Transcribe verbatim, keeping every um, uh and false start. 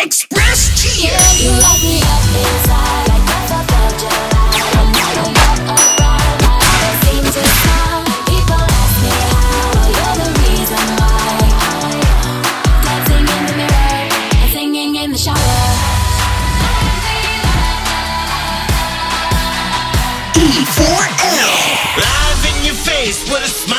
express to you. Yeah, you light me up inside like fourth of July. No matter what around, I always seem to smile. People ask me how, well, you're the reason why I'm dancing in the mirror and singing in the shower. E four L. Live in your face with a smile.